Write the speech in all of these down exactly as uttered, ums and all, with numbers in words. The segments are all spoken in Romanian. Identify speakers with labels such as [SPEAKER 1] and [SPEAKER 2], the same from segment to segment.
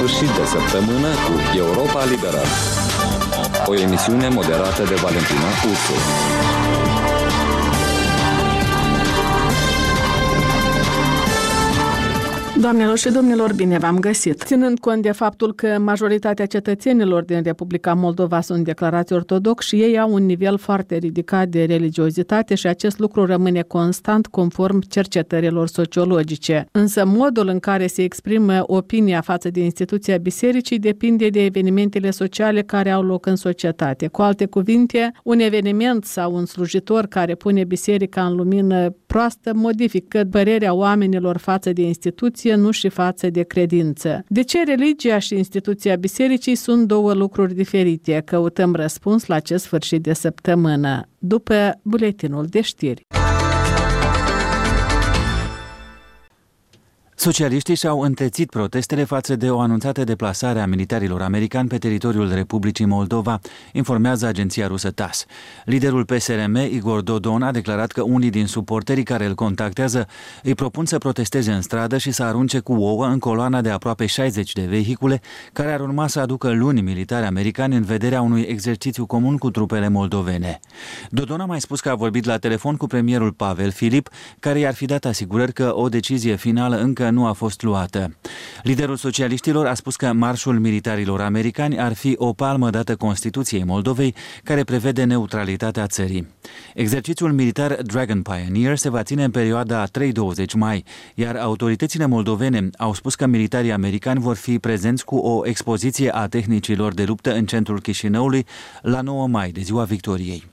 [SPEAKER 1] sfârșit de săptămână cu Europa Liberă, o emisiune moderată de Valentina Ursu.
[SPEAKER 2] Doamnelor și domnilor, bine v-am găsit! Ținând cont de faptul că majoritatea cetățenilor din Republica Moldova sunt declarați ortodoxi și ei au un nivel foarte ridicat de religiozitate și acest lucru rămâne constant conform cercetărilor sociologice. Însă modul în care se exprimă opinia față de instituția bisericii depinde de evenimentele sociale care au loc în societate. Cu alte cuvinte, un eveniment sau un slujitor care pune biserica în lumină proastă modifică părerea oamenilor față de instituție, nu și față de credință. De ce religia și instituția bisericii sunt două lucruri diferite? Căutăm răspuns la acest sfârșit de săptămână, după buletinul de știri.
[SPEAKER 3] Socialiștii și-au întețit protestele față de o anunțată deplasare a militarilor americani pe teritoriul Republicii Moldova, informează agenția rusă T A S S. Liderul P S R M, Igor Dodon, a declarat că unii din suporterii care îl contactează îi propun să protesteze în stradă și să arunce cu ouă în coloana de aproape șaizeci de vehicule care ar urma să aducă luni militari americani în vederea unui exercițiu comun cu trupele moldovene. Dodon a mai spus că a vorbit la telefon cu premierul Pavel Filip, care i-ar fi dat asigurări că o decizie finală încă nu a fost luată. Liderul socialiștilor a spus că marșul militarilor americani ar fi o palmă dată Constituției Moldovei, care prevede neutralitatea țării. Exercițiul militar Dragon Pioneer se va ține în perioada trei douăzeci mai, iar autoritățile moldovene au spus că militarii americani vor fi prezenți cu o expoziție a tehnicilor de luptă în centrul Chișinăului la nouă mai, de ziua Victoriei.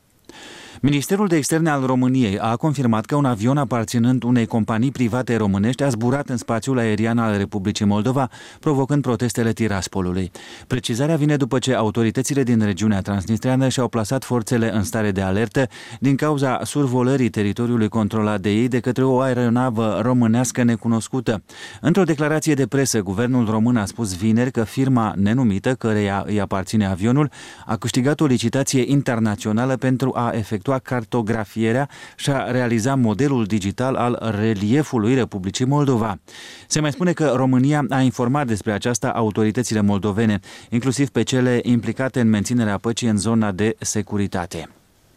[SPEAKER 3] Ministerul de Externe al României a confirmat că un avion aparținând unei companii private românești a zburat în spațiul aerian al Republicii Moldova, provocând protestele Tiraspolului. Precizarea vine după ce autoritățile din regiunea transnistreană și-au plasat forțele în stare de alertă din cauza survolării teritoriului controlat de ei de către o aeronavă românească necunoscută. Într-o declarație de presă, guvernul român a spus vineri că firma nenumită, căreia îi aparține avionul, a câștigat o licitație internațională pentru a efectua cartografierea și a realiza modelul digital al reliefului Republicii Moldova. Se mai spune că România a informat despre aceasta autoritățile moldovene, inclusiv pe cele implicate în menținerea păcii în zona de securitate.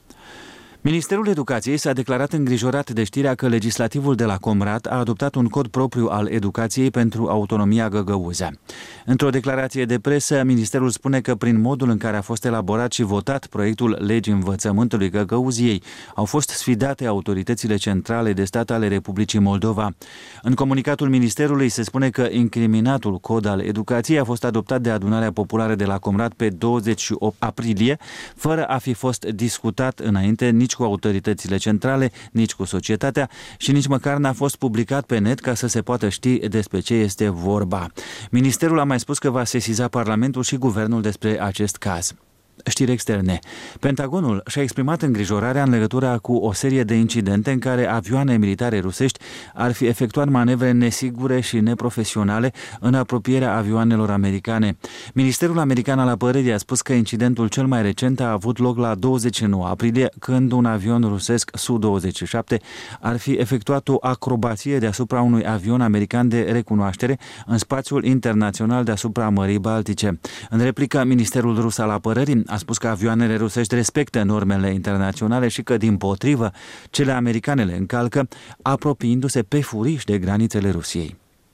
[SPEAKER 3] Ministerul Educației s-a declarat îngrijorat de știrea că legislativul de la Comrat a adoptat un cod propriu al educației pentru autonomia Găgăuzea. Într-o declarație de presă, ministerul spune că prin modul în care a fost elaborat și votat proiectul legii învățământului Găgăuziei au fost sfidate autoritățile centrale de stat ale Republicii Moldova. În comunicatul ministerului se spune că incriminatul cod al educației a fost adoptat de adunarea populară de la Comrat pe douăzeci și opt aprilie, fără a fi fost discutat înainte nici cu autoritățile centrale, nici cu societatea și nici măcar n-a fost publicat pe net ca să se poată ști despre ce este vorba. Ministerul a mai spus că va sesiza Parlamentul și Guvernul despre acest caz. Știri externe. Pentagonul și-a exprimat îngrijorarea în legătură cu o serie de incidente în care avioane militare rusești ar fi efectuat manevre nesigure și neprofesionale în apropierea avioanelor americane. Ministerul american al apărării a spus că incidentul cel mai recent a avut loc la douăzeci și nouă aprilie, când un avion rusesc S U douăzeci și șapte ar fi efectuat o acrobație deasupra unui avion american de recunoaștere în spațiul internațional deasupra Mării Baltice. În replică, Ministerul rus al apărării a spus că avioanele rusești respectă normele internaționale și că, dimpotrivă, cele americane le încalcă, apropiindu-se pe furiș de granițele Rusiei.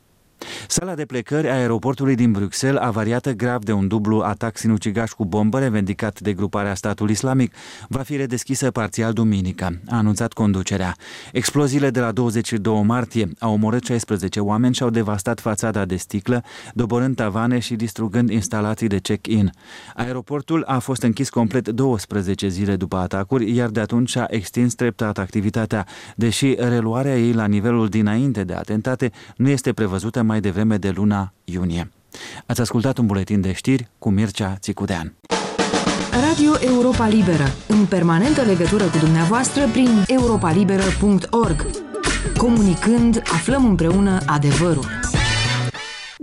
[SPEAKER 3] Sala de plecări a aeroportului din Bruxelles, avariată grav de un dublu atac sinucigaș cu bombă revendicat de gruparea Statul Islamic, va fi redeschisă parțial duminică, a anunțat conducerea. Exploziile de la douăzeci și doi martie au omorât șaisprezece oameni și au devastat fațada de sticlă, doborând tavane și distrugând instalații de check-in. Aeroportul a fost închis complet douăsprezece zile după atacuri, iar de atunci a extins treptat activitatea, deși reluarea ei la nivelul dinainte de atentate nu este prevăzută mai devreme de luna iunie. Ați ascultat un buletin de știri cu Mircea Țicudean.
[SPEAKER 4] Radio Europa Liberă, în permanentă legătură cu dumneavoastră prin europa liberă punct org. Comunicând, aflăm împreună adevărul.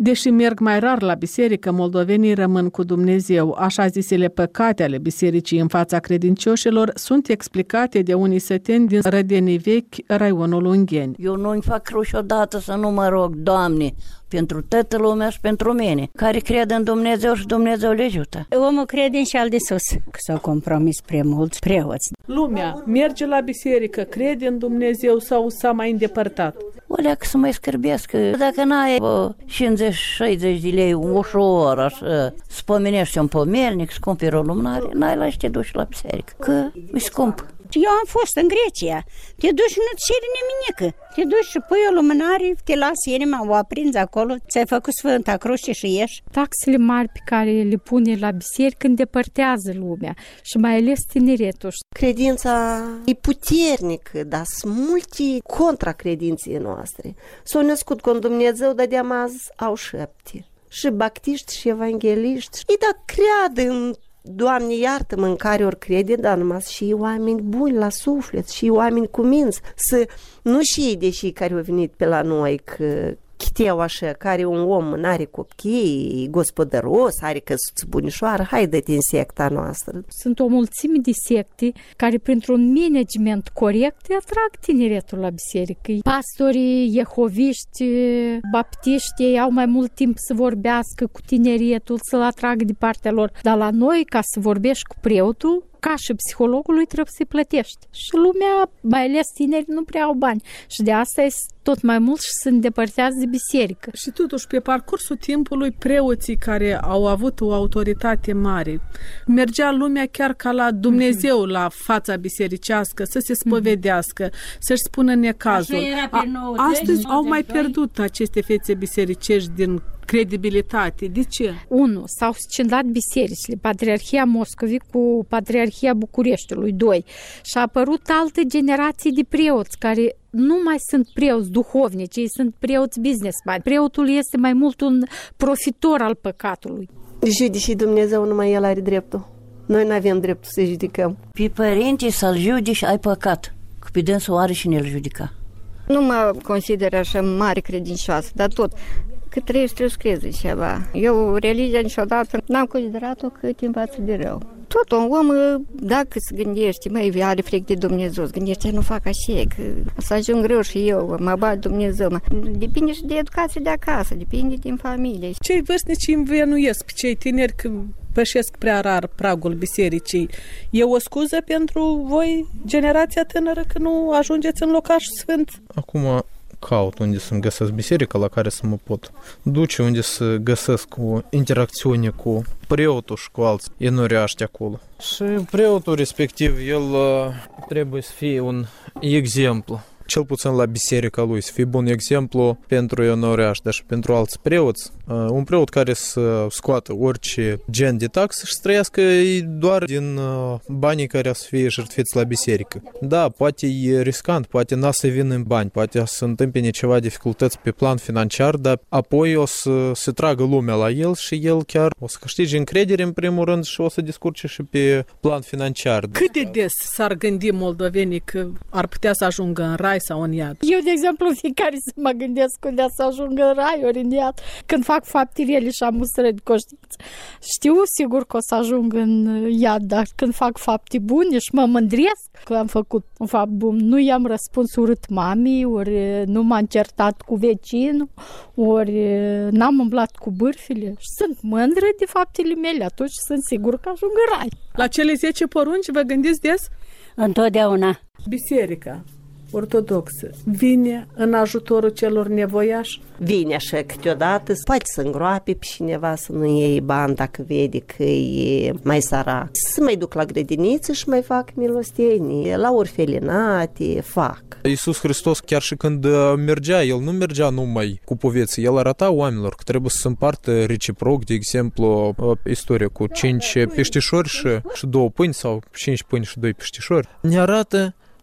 [SPEAKER 2] Deși merg mai rar la biserică, moldovenii rămân cu Dumnezeu. Așa zisele păcate ale bisericii în fața credincioșilor sunt explicate de unii săteni din Rădenii Vechi, raionul Ungheni.
[SPEAKER 5] Eu nu-mi fac cruci odată să nu mă rog, Doamne, pentru toată lumea și pentru mine, care crede în Dumnezeu și Dumnezeu le ajută.
[SPEAKER 6] Omul crede în cel de sus, că s-au compromis prea mulți preoți.
[SPEAKER 2] Lumea merge la biserică, crede în Dumnezeu sau s-a mai îndepărtat?
[SPEAKER 5] O leacă să mai scârbesc, dacă n-ai cincizeci șaizeci de lei ușor, așa, să pomenești un pomelnic, să cumperi o lumânare, n-ai la și te duci la biserică, că e scump.
[SPEAKER 6] Eu am fost în Grecia, te duci și nu-ți ceri nimenică, te duci și pui o lumânare, te lasă inima, o aprinzi acolo, ți-ai făcut Sfânta Cruce și ieși.
[SPEAKER 7] Taxele mari pe care le pune la biserică îndepărtează lumea și mai ales tineretul.
[SPEAKER 8] Credința e puternică, dar sunt multe contra credinței noastre. S-au născut cu Dumnezeu, dar de-am azi au șapte. Și baptiști și evangeliști. Ei da creadă în Doamne, iartă-mă, în care ori crede, dar numai și oameni buni la suflet, și oameni cu minți, să nu și ei, deși care au venit pe la noi, că chiteau așa, care un om n-are copii, gospodăros, are căsuță bunișoară, hai dă-te în secta noastră.
[SPEAKER 7] Sunt o mulțime de secte care, printr-un management corect, atrag tineretul la biserică. Pastorii, jehoviști, baptiști, ei au mai mult timp să vorbească cu tineretul, să-l atragă de partea lor. Dar la noi, ca să vorbești cu preotul, ca și psihologului, trebuie să-i plătești. Și lumea, mai ales tineri, nu prea au bani. Și de asta este tot mai mult și se îndepărtează de biserică.
[SPEAKER 2] Și totuși, pe parcursul timpului, preoții care au avut o autoritate mare, mergea lumea chiar ca la Dumnezeu, la fața bisericească, să se spovedească, să-și spună necazul. A, astăzi au mai pierdut aceste fețe bisericești din credibilitate. De ce?
[SPEAKER 7] Unu, s-au scindat bisericile, Patriarhia Moscovei cu Patriarhia Bucureștiului. Doi, și-a apărut alte generații de preoți care nu mai sunt preoți duhovnici, ei sunt preoți businessman. Preotul este mai mult un profitor al păcatului.
[SPEAKER 8] Deși Dumnezeu numai El are dreptul. Noi nu avem dreptul să judecăm.
[SPEAKER 5] Pe părinte să-l judici, ai păcat, că pe dânsul are și ne-l judica.
[SPEAKER 9] Nu mă consider așa mare credincioasă, dar tot, cât trăiești, trebuie să crezi în ceva. Eu, religia niciodată n-am considerat-o că te învață de rău. Tot un om, dacă se gândește, măi, are fric de Dumnezeu, se gândește, nu fac așa, că să ajung greu și eu, mă bat Dumnezeu. Mă. Depinde și de educație de acasă, depinde din familie.
[SPEAKER 2] Cei vârstnici învenuiesc pe cei tineri că pășesc prea rar pragul bisericii. E o scuză pentru voi, generația tânără, că nu ajungeți în locaș sfânt?
[SPEAKER 10] Acum caut unde să-mi găsesc biserica la care să mă pot duce, unde să găsesc o interacțiune cu preotul și cu alții enoriaști acolo. Și preotul respectiv, el trebuie să fie un exemplu. Cel puțin la biserica lui, să fie bun exemplu pentru enoriași, dar și pentru alți preoți. Un preot care să scoată orice gen de taxă și să trăiască doar din banii care să fie jertfiți la biserică. Da, poate e riscant, poate n-a să vină în bani, poate să întâmpine ceva dificultăți pe plan financiar, dar apoi o să se tragă lumea la el și el chiar o să câștige încredere în primul rând și o să descurce și pe plan financiar.
[SPEAKER 2] Cât de des s-ar gândi moldovenii că ar putea să ajungă în rai sau în iad?
[SPEAKER 7] Eu, de exemplu, fiecare zi mă gândesc unde să ajung în rai ori în iad. Când fac fapte rele și am mustră de conștiință, știu sigur că o să ajung în iad, dar când fac fapte bune și mă mândresc că am făcut un fapt bun, nu i-am răspuns urât mamei, ori nu m-am certat cu vecinul, ori n-am umblat cu bârfile și sunt mândră de faptele mele, atunci sunt sigur că ajung în rai.
[SPEAKER 2] La cele zece porunci vă gândiți des?
[SPEAKER 6] Întotdeauna.
[SPEAKER 2] Biserica ortodoxă vine în ajutorul celor nevoiași?
[SPEAKER 8] Vine așa câteodată, poate să îngroape pe cineva să nu iei bani dacă vede că e mai sărac. Să mai duc la grădiniță și mai fac milostenie, la orfelinate, fac.
[SPEAKER 10] Iisus Hristos, chiar și când mergea, El nu mergea numai cu poveții, El arăta oamenilor că trebuie să se împartă reciproc, de exemplu, istoria cu cinci peștișori și, și două pâini sau cinci pâini și doi peștișori. Ne arată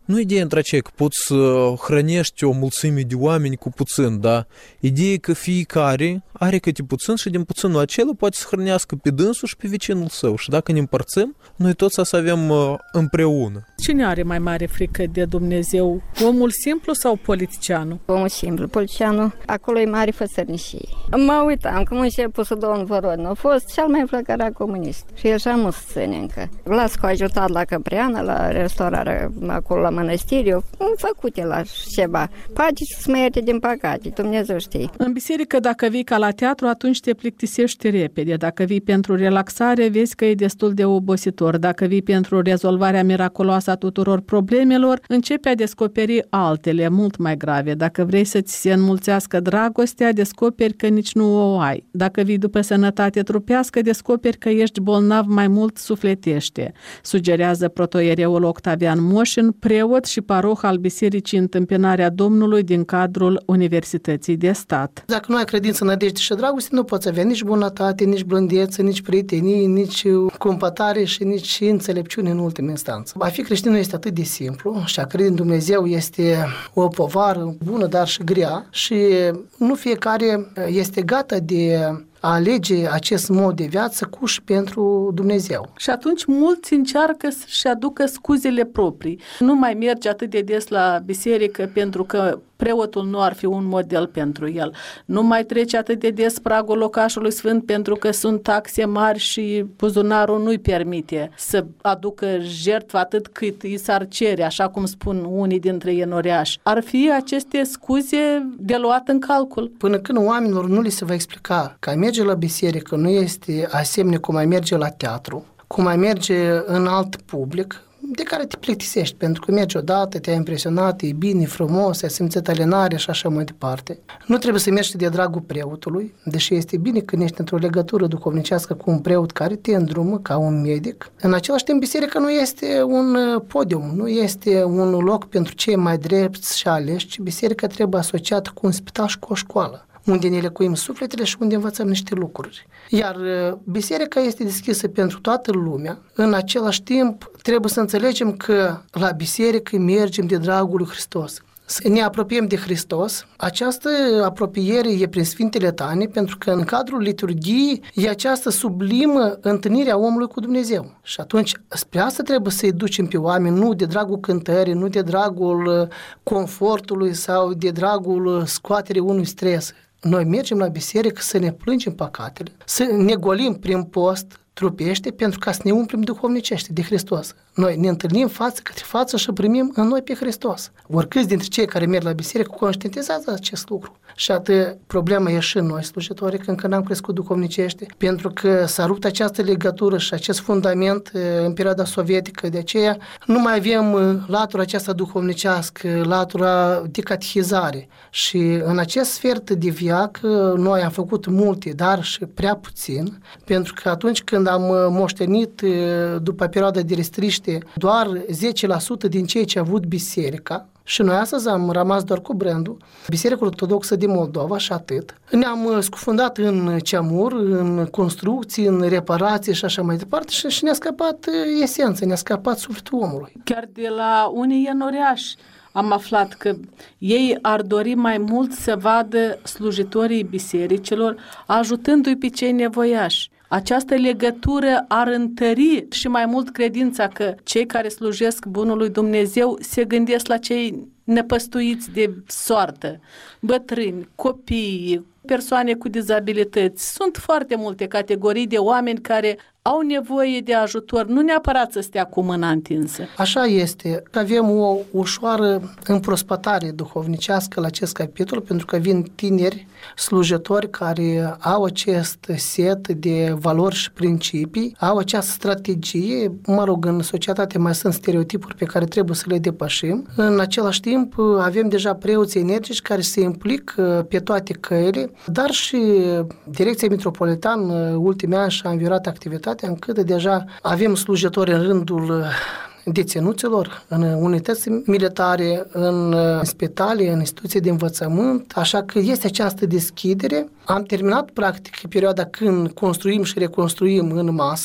[SPEAKER 10] Nu ideea între aceea că poți să hrănești o mulțime de oameni cu puțin, da? Ideea că fiecare are câte puțin și din puținul acela poate să hrănească pe dânsul și pe vecinul său. Și dacă ne împărțim, noi toți să avem împreună.
[SPEAKER 2] Cine are mai mare frică de Dumnezeu? Omul simplu sau politicianul?
[SPEAKER 9] Omul simplu. Politicianul, acolo e mare fățărnișie. Mă uitam că început să domnul Vorodin a fost cel mai flăcărat comunist. Și el și-a mus ține încă. Las că a ajutat la Căpreană, la restaurarea acolo la mănăstiri. Am făcut el la ceva. Poate să-ți mai ierte din păcate, Dumnezeu știe.
[SPEAKER 2] În biserică, dacă vii ca la teatru, atunci te plictisești repede. Dacă vii pentru relaxare, vezi că e destul de obositor. Dacă vii pentru rezolvarea miraculoasă a tuturor problemelor, începi a descoperi altele, mult mai grave. Dacă vrei să-ți se înmulțească dragostea, descoperi că nici nu o ai. Dacă vii după sănătate trupească, descoperi că ești bolnav mai mult sufletește. Sugerează protoiereul Octavian Moșin, preot și paroh al Bisericii Întâmpinarea Domnului din cadrul Universității de Stat.
[SPEAKER 11] Dacă nu ai credință, nădejde și dragoste, nu poți avea nici bunătate, nici blândețe, nici prietenie, nici cumpătare și nici înțelepciune în ultimă instanță. A fi creștin nu este atât de simplu și a crede în Dumnezeu este o povară bună, dar și grea și nu fiecare este gata de a alege acest mod de viață cu și pentru Dumnezeu.
[SPEAKER 2] Și atunci mulți încearcă să-și aducă scuzele proprii. Nu mai merge atât de des la biserică pentru că preotul nu ar fi un model pentru el. Nu mai trece atât de des pragul locașului sfânt pentru că sunt taxe mari și buzunarul nu-i permite să aducă jertfă atât cât i s-ar cere, așa cum spun unii dintre enoreași. Ar fi aceste scuze de luat în calcul.
[SPEAKER 11] Până când oamenilor nu li se va explica că a merge la biserică nu este asemenea cum ai merge la teatru, cum ai merge în alt public, de care te plictisești, pentru că mergi odată, te-ai impresionat, e bine, e frumos, ai simțit alinare și așa mai departe. Nu trebuie să mergi de dragul preotului, deși este bine când ești într-o legătură duhovnicească cu un preot care te îndrumă ca un medic. În același timp, biserica nu este un podium, nu este un loc pentru cei mai drepți și aleși, ci biserica trebuie asociată cu un spital și cu o școală, unde ne lecuim sufletele și unde învățăm niște lucruri. Iar biserica este deschisă pentru toată lumea. În același timp, trebuie să înțelegem că la biserică mergem de dragul lui Hristos. Să ne apropiem de Hristos. Această apropiere e prin Sfintele Tane, pentru că în cadrul liturgiei e această sublimă întâlnire a omului cu Dumnezeu. Și atunci, spre asta trebuie să-i ducem pe oameni, nu de dragul cântării, nu de dragul confortului sau de dragul scoaterii unui stres. Noi mergem la biserică să ne plângem păcatele, să ne golim prin post trupește pentru ca să ne umplem duhovnicește de Hristos. Noi ne întâlnim față către față și primim în noi pe Hristos. Oricâți dintre cei care merg la biserică conștientizează acest lucru. Și atât problema e și în noi slujitorii, că încă n-am crescut duhovnicește, pentru că s-a rupt această legătură și acest fundament în perioada sovietică. De aceea nu mai avem latura aceasta duhovnicească, latura de catehizare. Și în acest sfert de viac noi am făcut multe, dar și prea puțin, pentru că atunci când am moștenit după perioada de restriște doar zece la sută din cei ce a avut biserica, și noi astăzi am rămas doar cu brandul Biserica Ortodoxă din Moldova și atât. Ne-am scufundat în ceamur, în construcții, în reparații și așa mai departe și, și ne-a scăpat esența, ne-a scăpat sufletul omului.
[SPEAKER 2] Chiar de la unii enoreași am aflat că ei ar dori mai mult să vadă slujitorii bisericilor ajutându-i pe cei nevoiași. Această legătură ar întări și mai mult credința că cei care slujesc bunului Dumnezeu se gândesc la cei nepăstuiți de soartă, bătrâni, copii, persoane cu dizabilități. Sunt foarte multe categorii de oameni care au nevoie de ajutor, nu neapărat să stea cu mâna întinsă.
[SPEAKER 11] Așa este. Avem o ușoară împrospătare duhovnicească la acest capitol, pentru că vin tineri slujitori care au acest set de valori și principii, au această strategie. Mă rog, în societate mai sunt stereotipuri pe care trebuie să le depășim. În același timp, avem deja preoți energici care se implică pe toate căile, dar și Direcția Metropolitană ultimii ani și-a învirat activitatea încât deja avem slujitori în rândul deținuților, în unități militare, în spitale, în instituții de învățământ, așa că este această deschidere. Am terminat practic perioada când construim și reconstruim în masă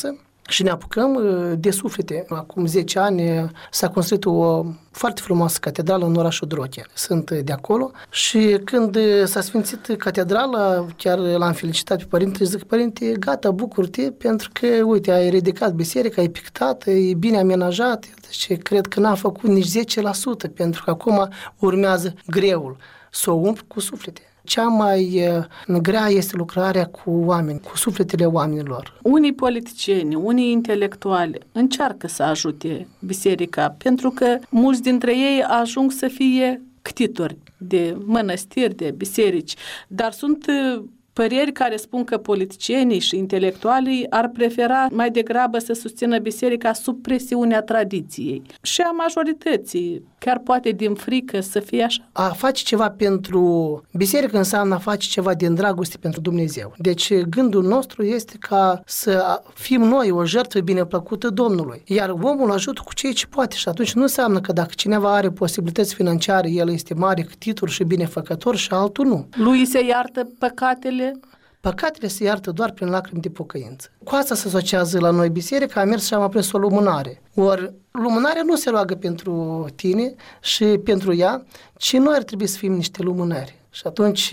[SPEAKER 11] și ne apucăm de suflete. Acum zece ani s-a construit o foarte frumoasă catedrală în orașul Drochea. Sunt de acolo și când s-a sfințit catedrala, chiar l-am felicitat pe părinte și zic, părinte, gata, bucur-te, pentru că, uite, ai ridicat biserica, ai pictat, e bine amenajat, deci cred că n-a făcut nici zece la sută, pentru că acum urmează greul, să o umplu cu suflete. Cea mai grea este lucrarea cu oameni, cu sufletele oamenilor.
[SPEAKER 2] Unii politicieni, unii intelectuali încearcă să ajute biserica, pentru că mulți dintre ei ajung să fie ctitori de mănăstiri, de biserici, dar sunt păreri care spun că politicienii și intelectualii ar prefera mai degrabă să susțină biserica sub presiunea tradiției și a majorității, chiar poate din frică să fie așa.
[SPEAKER 11] A face ceva pentru biserică înseamnă a face ceva din dragoste pentru Dumnezeu. Deci gândul nostru este ca să fim noi o jertfă bineplăcută Domnului, iar omul ajută cu ceea ce poate și atunci nu înseamnă că dacă cineva are posibilități financiare, el este mare ctitor și binefăcător și altul nu.
[SPEAKER 2] Lui se iartă păcatele?
[SPEAKER 11] Păcatele se iartă doar prin lacrimi de pocăință. Cu asta se asociază la noi biserica, am mers și am aprins o lumânare. Ori lumânarea nu se roagă pentru tine și pentru ea, ci noi ar trebui să fim niște lumânări. Și atunci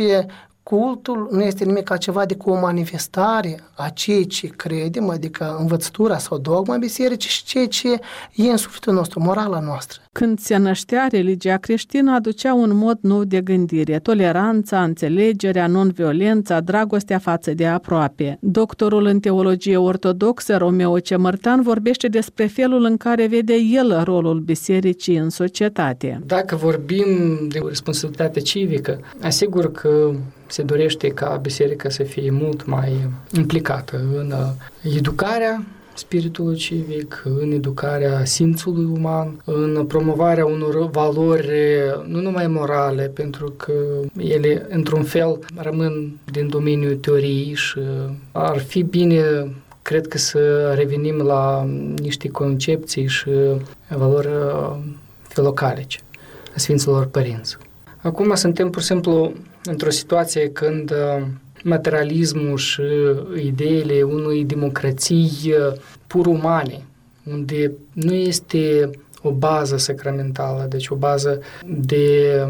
[SPEAKER 11] cultul nu este nimic altceva decât o manifestare a ceea ce credem, adică învățătura sau dogma bisericii și ceea ce e în sufletul nostru, morala noastră.
[SPEAKER 2] Când se năștea, religia creștină aducea un mod nou de gândire, toleranța, înțelegerea, non-violența, dragostea față de aproape. Doctorul în teologie ortodoxă, Romeo Cemărtan, vorbește despre felul în care vede el rolul bisericii în societate.
[SPEAKER 12] Dacă vorbim de o responsabilitate civică, asigur că se dorește ca biserica să fie mult mai implicată în educarea spiritului civic, în educarea simțului uman, în promovarea unor valori nu numai morale, pentru că ele, într-un fel, rămân din domeniul teoriei și ar fi bine, cred că, să revenim la niște concepții și valori filocalice a Sfinților Părinți. Acum suntem, pur și simplu, într-o situație când materialismul și ideile unei democrații pur umane, unde nu este o bază sacramentală, deci o bază de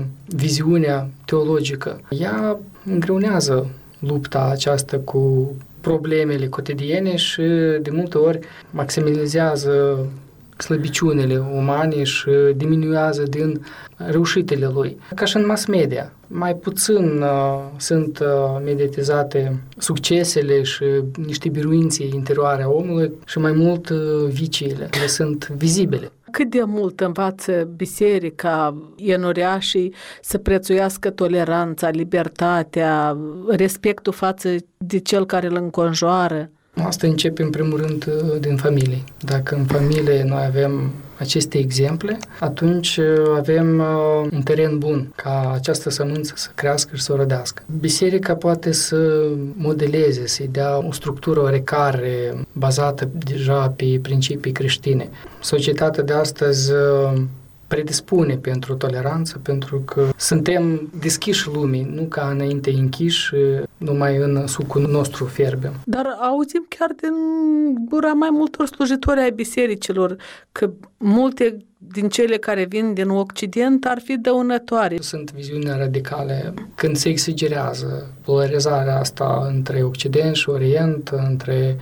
[SPEAKER 12] viziunea teologică. Ea îngreunează lupta aceasta cu problemele cotidiene și de multe ori maximalizează slăbiciunile umane și diminuează din reușitele lui. Ca și în mass media. Mai puțin uh, sunt uh, mediatizate succesele și niște biruințe interioare a omului și mai mult uh, viciile, care sunt vizibile.
[SPEAKER 2] Cât de mult învață biserica enoriașii să prețuiască toleranța, libertatea, respectul față de cel care îl înconjoară?
[SPEAKER 12] Asta începe în primul rând din familie. Dacă în familie noi avem aceste exemple, atunci avem un teren bun ca această sămânță să crească și să o rădească. Biserica poate să modeleze, să-i dea o structură oarecare bazată deja pe principii creștine. Societatea de astăzi predispune pentru toleranță, pentru că suntem deschiși lumii, nu ca înainte închiși, numai în sucul nostru fierbem.
[SPEAKER 2] Dar auzim chiar din gura mai multor slujitori ai bisericilor că multe din cele care vin din Occident ar fi dăunătoare.
[SPEAKER 12] Sunt viziuni radicale când se exigerează polarizarea asta între Occident și Orient, între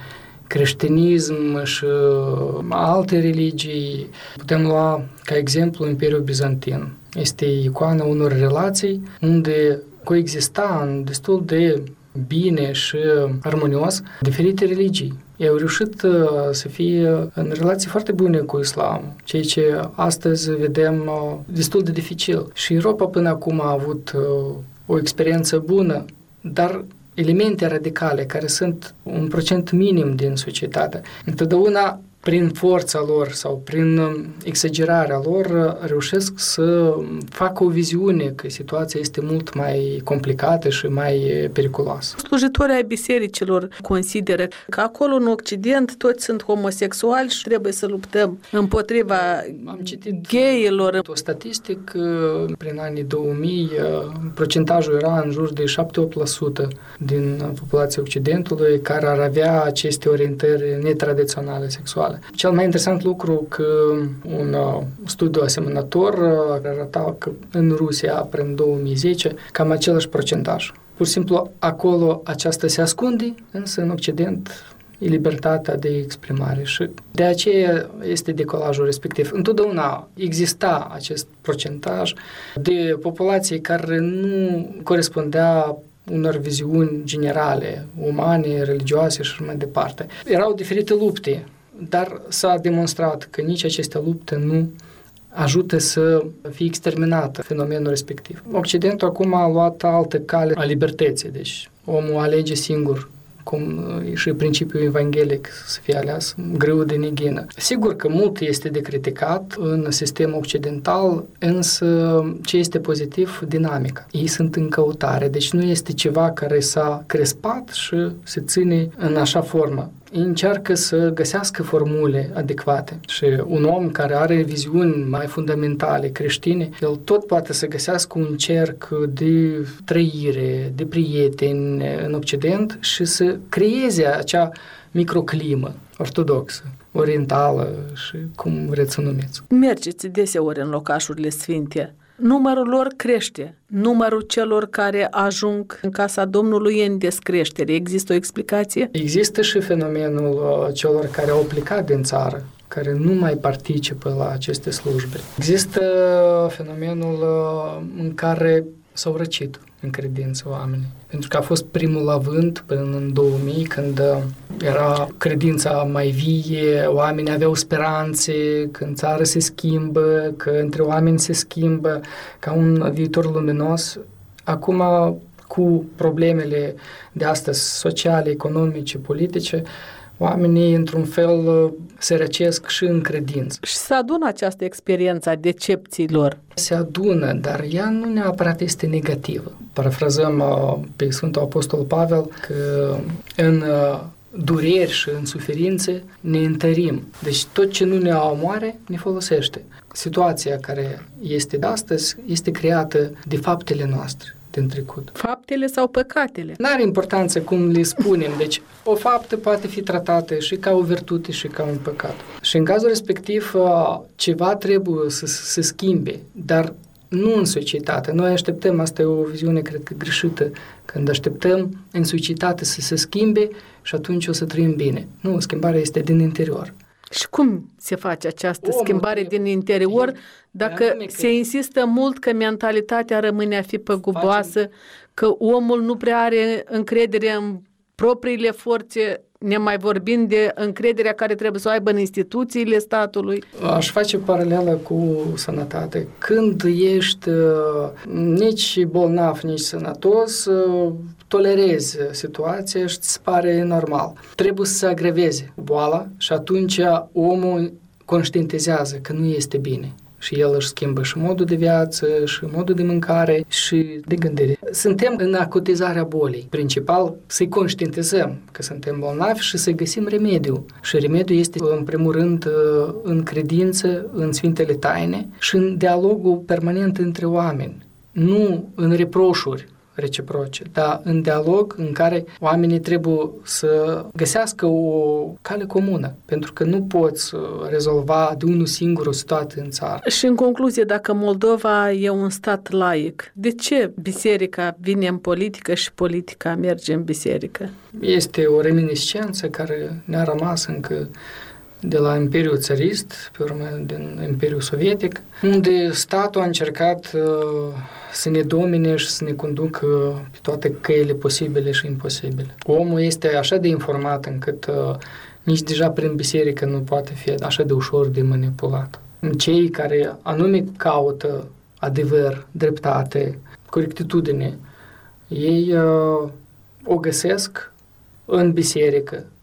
[SPEAKER 12] creștinism și alte religii. Putem lua ca exemplu Imperiul Bizantin. Este icoana unor relații unde coexista în destul de bine și armonios diferite religii. Ei au reușit să fie în relații foarte bune cu islam, ceea ce astăzi vedem destul de dificil. Și Europa până acum a avut o experiență bună, dar elemente radicale, care sunt un procent minim din societate, întotdeauna prin forța lor sau prin exagerarea lor reușesc să facă o viziune că situația este mult mai complicată și mai periculoasă.
[SPEAKER 2] Slujitorii ai bisericilor consideră că acolo în Occident toți sunt homosexuali și trebuie să luptăm împotriva
[SPEAKER 12] Am citit
[SPEAKER 2] gayilor.
[SPEAKER 12] O statistic, prin anii două mii, procentajul era în jur de șapte-opt la sută din populația Occidentului care ar avea aceste orientări netradiționale sexuale. Cel mai interesant lucru că un studiu asemănător arăta că în Rusia, prin două mii zece, cam același procentaj. Pur și simplu, acolo aceasta se ascunde, însă în Occident e libertatea de exprimare și de aceea este decolajul respectiv. Întotdeauna exista acest procentaj de populație care nu corespundea unor viziuni generale, umane, religioase și mai departe. Erau diferite lupte, dar s-a demonstrat că nici aceste lupte nu ajută să fie exterminat fenomenul respectiv. Occidentul acum a luat altă cale a libertății, deci omul alege singur, cum și principiul evanghelic să fie ales, greu de neghină. Sigur că mult este de criticat în sistemul occidental, însă ce este pozitiv? Dinamica. Ei sunt în căutare, deci nu este ceva care s-a crespat și se ține în așa formă. Ei încearcă să găsească formule adecvate și un om care are viziuni mai fundamentale creștine, el tot poate să găsească un cerc de trăire, de prieteni în Occident și să creeze acea microclimă ortodoxă, orientală și cum vreți să numiți.
[SPEAKER 2] Mergeți deseori în locașurile sfinte. Numărul lor crește. Numărul celor care ajung în casa Domnului e în descreștere. Există o explicație?
[SPEAKER 12] Există și fenomenul celor care au plecat din țară, care nu mai participă la aceste slujbe. Există fenomenul în care s-au răcit în credință oamenii. Pentru că a fost primul avânt până în două mii, când era credința mai vie, oamenii aveau speranțe, că în țară se schimbă, că între oameni se schimbă, ca un viitor luminos. Acum, cu problemele de astăzi sociale, economice, politice, oamenii, într-un fel, se răcesc și în credință.
[SPEAKER 2] Și se adună această experiență a decepțiilor.
[SPEAKER 12] Se adună, dar ea nu neapărat este negativă. Parafrazăm pe Sfântul Apostol Pavel că în dureri și în suferințe ne întărim. Deci tot ce nu ne omoare ne folosește. Situația care este de astăzi este creată de faptele noastre din trecut.
[SPEAKER 2] Faptele sau păcatele?
[SPEAKER 12] N-are importanță cum le spunem, deci o faptă poate fi tratată și ca o virtute și ca un păcat. Și în cazul respectiv ceva trebuie să se schimbe, dar nu în societate. Noi așteptăm, asta e o viziune cred că greșită, când așteptăm în societate să se schimbe și atunci o să trăim bine. Nu, schimbarea este din interior.
[SPEAKER 2] Și cum se face această Omul schimbare din interior dacă se insistă mult că mentalitatea rămâne a fi păguboasă, că omul nu prea are încredere în propriile forțe, ne mai vorbind de încrederea care trebuie să o aibă în instituțiile statului?
[SPEAKER 12] Aș face paralelă cu sănătate. Când ești nici bolnav, nici sănătos, tolerezi situația și îți pare normal. Trebuie să se agreveze boala și atunci omul conștientizează că nu este bine. Și el își schimbă și modul de viață, și modul de mâncare, și de gândire. Suntem în acutizarea bolii. Principal, să-i conștientizăm că suntem bolnavi și să găsim remediu. Și remediul este, în primul rând, în credință, în Sfintele Taine și în dialogul permanent între oameni. Nu în reproșuri reciproce, dar în dialog în care oamenii trebuie să găsească o cale comună, pentru că nu poți rezolva de unul singur o situație în țară.
[SPEAKER 2] Și în concluzie, dacă Moldova e un stat laic, de ce biserica vine în politică și politica merge în biserică?
[SPEAKER 12] Este o reminiscență care ne-a rămas încă de la Imperiul Țarist, pe urmă din Imperiul Sovietic, unde statul a încercat uh, să ne domine și să ne conducă pe toate căile posibile și imposibile. Omul este așa de informat încât uh, nici deja prin biserică nu poate fi așa de ușor de manipulat. Cei care anume caută adevăr, dreptate, corectitudine, ei uh, o găsesc în biserică,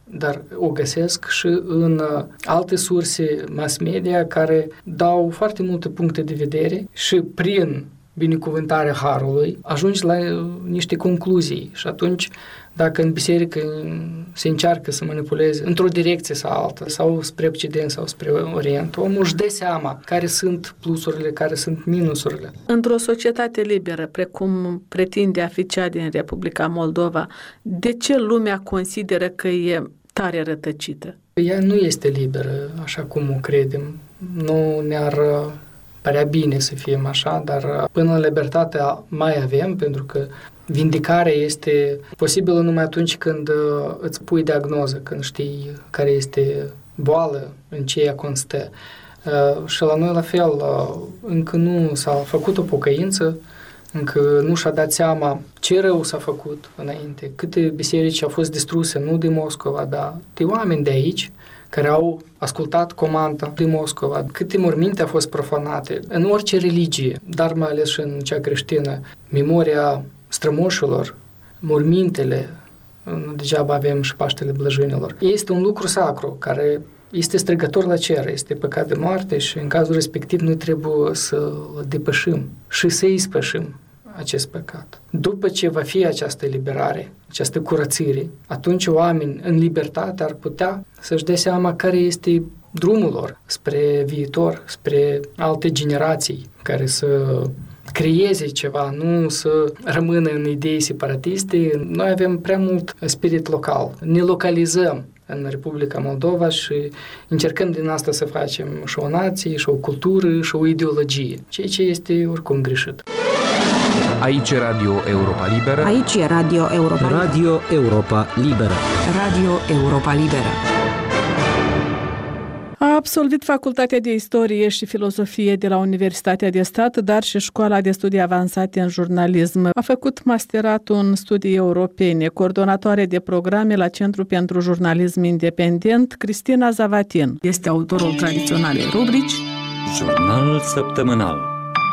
[SPEAKER 12] dar o găsesc și în alte surse mass media care dau foarte multe puncte de vedere și prin binecuvântarea Harului ajungi la niște concluzii și atunci dacă în biserică se încearcă să manipuleze într-o direcție sau alta, sau spre Occident sau spre Orient, omul își dă seama care sunt plusurile, care sunt minusurile.
[SPEAKER 2] Într-o societate liberă, precum pretinde a fi cea din Republica Moldova, de ce lumea consideră că e tare rătăcită?
[SPEAKER 12] Ea nu este liberă, așa cum o credem. Nu ne-ar părea bine să fim așa, dar până la libertate mai avem, pentru că vindicarea este posibilă numai atunci când îți pui diagnoză, când știi care este boală, în ce ea constă. Și la noi la fel, încă nu s-a făcut o pocăință, încă nu și-a dat seama ce rău s-a făcut înainte, câte biserici au fost distruse, nu de Moscova, dar de oameni de aici, care au ascultat comanda de Moscova, câte morminte au fost profanate în orice religie, dar mai ales și în cea creștină, memoria strămoșilor, mormintele, nu degeaba avem și Paștele Blăjânilor. Este un lucru sacru care este strigător la cer, este păcat de moarte și în cazul respectiv noi trebuie să-l depășim și să ispășim acest păcat. După ce va fi această eliberare, această curățire, atunci oameni în libertate ar putea să-și dea seama care este drumul lor spre viitor, spre alte generații care să creeze ceva, nu să rămână în idei separatiste. Noi avem prea mult spirit local. Ne localizăm în Republica Moldova și încercăm din asta să facem și o nație, și o cultură, și o ideologie, ceea ce este oricum greșit.
[SPEAKER 13] Aici e Radio Europa Liberă.
[SPEAKER 4] Aici e Radio Europa Liberă.
[SPEAKER 13] Radio Europa Liberă.
[SPEAKER 4] Radio Europa Liberă.
[SPEAKER 2] A absolvit Facultatea de Istorie și Filozofie de la Universitatea de Stat, dar și Școala de Studii Avansate în Jurnalism. A făcut masteratul în studii europene, coordonatoare de programe la Centru pentru Jurnalism Independent, Cristina Zavatin. Este autorul tradiționalei rubrici
[SPEAKER 1] Jurnal săptămânal.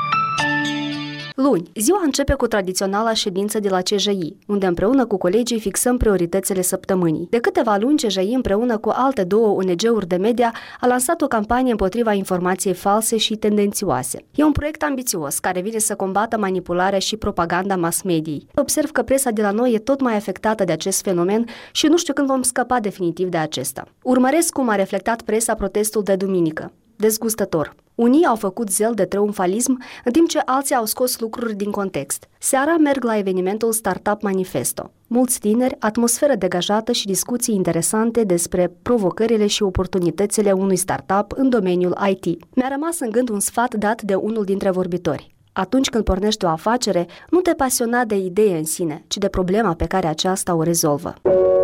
[SPEAKER 14] Luni, ziua începe cu tradiționala ședință de la C J I, unde împreună cu colegii fixăm prioritățile săptămânii. De câteva luni, C J I împreună cu alte două O N G-uri de media a lansat o campanie împotriva informației false și tendențioase. E un proiect ambițios care vine să combată manipularea și propaganda mass mediei. Observ că presa de la noi e tot mai afectată de acest fenomen și nu știu când vom scăpa definitiv de acesta. Urmăresc cum a reflectat presa protestul de duminică. Dezgustător. Unii au făcut zel de triumfalism, în timp ce alții au scos lucruri din context. Seara merg la evenimentul Startup Manifesto. Mulți tineri, atmosferă degajată și discuții interesante despre provocările și oportunitățile unui startup în domeniul I T. Mi-a rămas în gând un sfat dat de unul dintre vorbitori. Atunci când pornești o afacere, nu te pasiona de idee în sine, ci de problema pe care aceasta o rezolvă.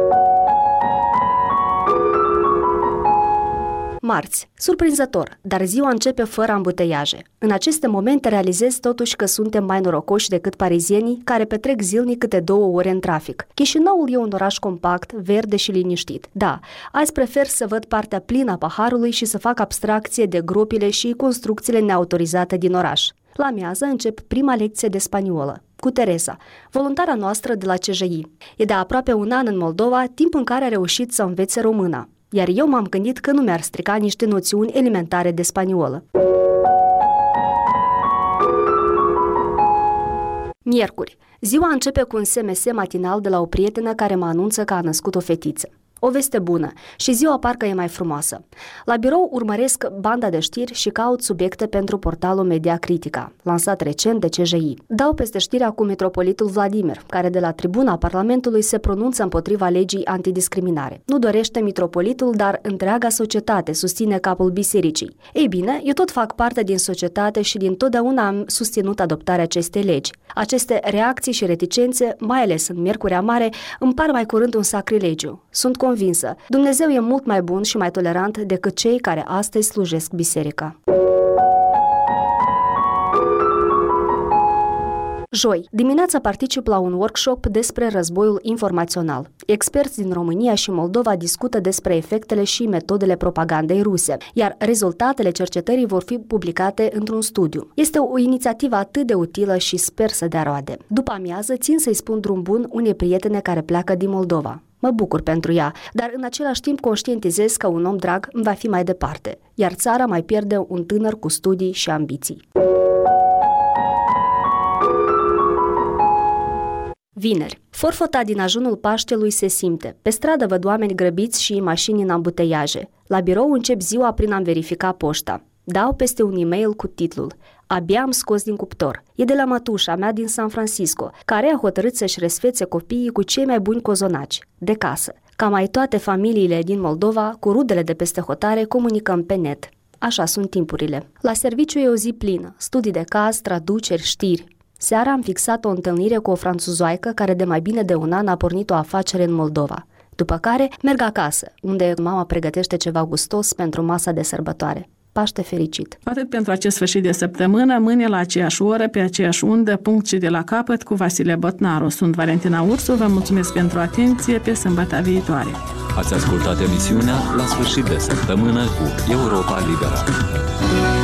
[SPEAKER 14] Marți. Surprinzător, dar ziua începe fără ambuteiaje. În aceste momente realizez totuși că suntem mai norocoși decât parizienii care petrec zilnic câte două ore în trafic. Chișinăul e un oraș compact, verde și liniștit. Da, azi prefer să văd partea plină a paharului și să fac abstracție de gropile și construcțiile neautorizate din oraș. La amiază încep prima lecție de spaniolă cu Teresa, voluntara noastră de la C J I. E de aproape un an în Moldova, timp în care a reușit să învețe româna. Iar eu m-am gândit că nu mi-ar strica niște noțiuni elementare de spaniolă. Miercuri. Ziua începe cu un S M S matinal de la o prietenă care mă anunță că a născut o fetiță. O veste bună și ziua parcă e mai frumoasă. La birou urmăresc banda de știri și caut subiecte pentru portalul Media Critica, lansat recent de C J I. Dau peste știrea cu mitropolitul Vladimir, care de la tribuna Parlamentului se pronunță împotriva legii antidiscriminare. Nu dorește mitropolitul, dar întreaga societate susține capul bisericii. Ei bine, eu tot fac parte din societate și din totdeauna am susținut adoptarea acestei legi. Aceste reacții și reticențe, mai ales în Miercurea Mare, îmi par mai curând un sacrilegiu. Sunt convinsă, Dumnezeu e mult mai bun și mai tolerant decât cei care astăzi slujesc biserica. Joi, dimineața particip la un workshop despre războiul informațional. Experți din România și Moldova discută despre efectele și metodele propagandei ruse, iar rezultatele cercetării vor fi publicate într-un studiu. Este o inițiativă atât de utilă și sper să dea roade. După amiază, țin să-i spun drum bun unei prietene care pleacă din Moldova. Mă bucur pentru ea, dar în același timp conștientizez că un om drag îmi va fi mai departe, iar țara mai pierde un tânăr cu studii și ambiții. Vineri. Forfota din ajunul Paștelui se simte. Pe stradă văd oameni grăbiți și mașini în ambuteiaje. La birou încep ziua prin a-mi verifica poșta. Dau peste un e-mail cu titlul "Abia am scos din cuptor". E de la mătușa mea din San Francisco, care a hotărât să-și resfețe copiii cu cei mai buni cozonaci, de casă. Ca mai toate familiile din Moldova, cu rudele de peste hotare comunicăm pe net. Așa sunt timpurile. La serviciu e o zi plină, studii de caz, traduceri, știri. Seara am fixat o întâlnire cu o franțuzoaică care de mai bine de un an a pornit o afacere în Moldova. După care merg acasă, unde mama pregătește ceva gustos pentru masa de sărbătoare. Paște fericit!
[SPEAKER 2] Atât pentru acest sfârșit de săptămână, mâine la aceeași oră, pe aceeași undă, punct și de la capăt, cu Vasile Botnaru. Sunt Valentina Ursu, vă mulțumesc pentru atenție, pe sâmbătă viitoare.
[SPEAKER 1] Ați ascultat emisiunea La sfârșit de săptămână cu Europa Liberă.